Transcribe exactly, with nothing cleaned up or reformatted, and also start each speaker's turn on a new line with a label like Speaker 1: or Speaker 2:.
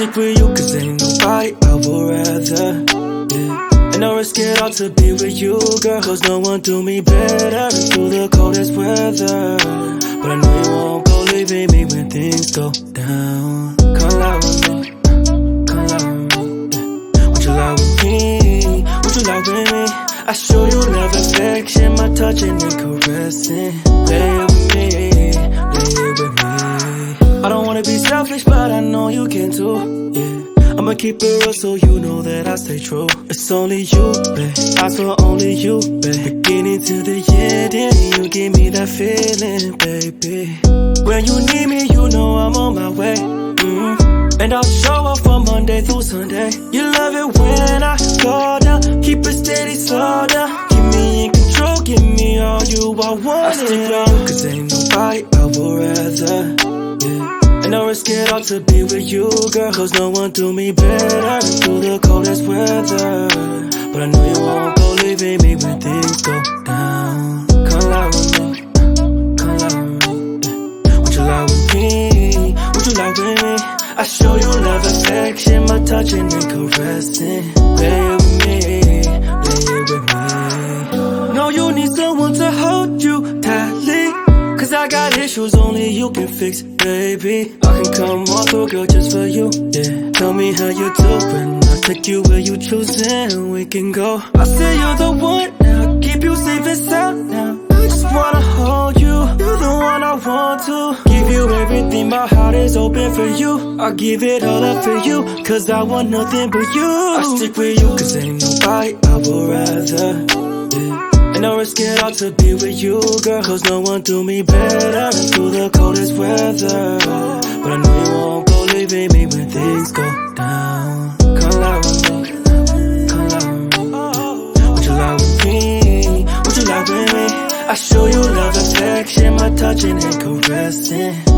Speaker 1: stick with you cause ain't nobody I would rather, yeah. And I risk it all to be with you, girl, cause no one do me better through the coldest weather. But I know you won't go leaving me when things go down. Come lie with me, come lie with me, yeah. Would you lie with me, would you lie with me? I show you love, affection, my touching and caressing. Lay it with me, lay it with me. I don't wanna be selfish, but I know you can too, yeah. I'ma keep it real so you know that I stay true. It's only you, babe, I swear only you, babe. Beginning to the end, and you give me that feeling, baby. When you need me, you know I'm on my way, mm-hmm. And I'll show up from Monday through Sunday. You love it when I go down, keep it steady, slow down. Keep me in control, give me all you I want. I stick around cause ain't nobody I would rather, yeah. And I risk it all to be with you, girl, cause no one do me better through the coldest weather. But I know you won't go leaving me when things go down. Come lie with me, come lie with me, yeah. Would you lie with me, would you lie with me? I show you love, affection, my touching and caressing. Lay it with me, lay it with me. Know you need someone to hold you tightly, cause I got issues only you can fix, baby. I can come all through, girl, just for you, yeah. Tell me how you doing, I'll take you where you choosing, we can go. I say you're the one now, keep you safe and sound now. I just wanna hold you, you're the one I want to. Give you everything, my heart is open for you. I'll give it all up for you, cause I want nothing but you. I stick with you cause ain't nobody I would rather, yeah. And I risk it all to be with you, girl, cause no one do me better through the coldest weather. But I know you won't go leaving me when things go down. Come lie with me, come lie with me. Would you lie with me, would you lie with me? I show you love, affection, my touching and caressing.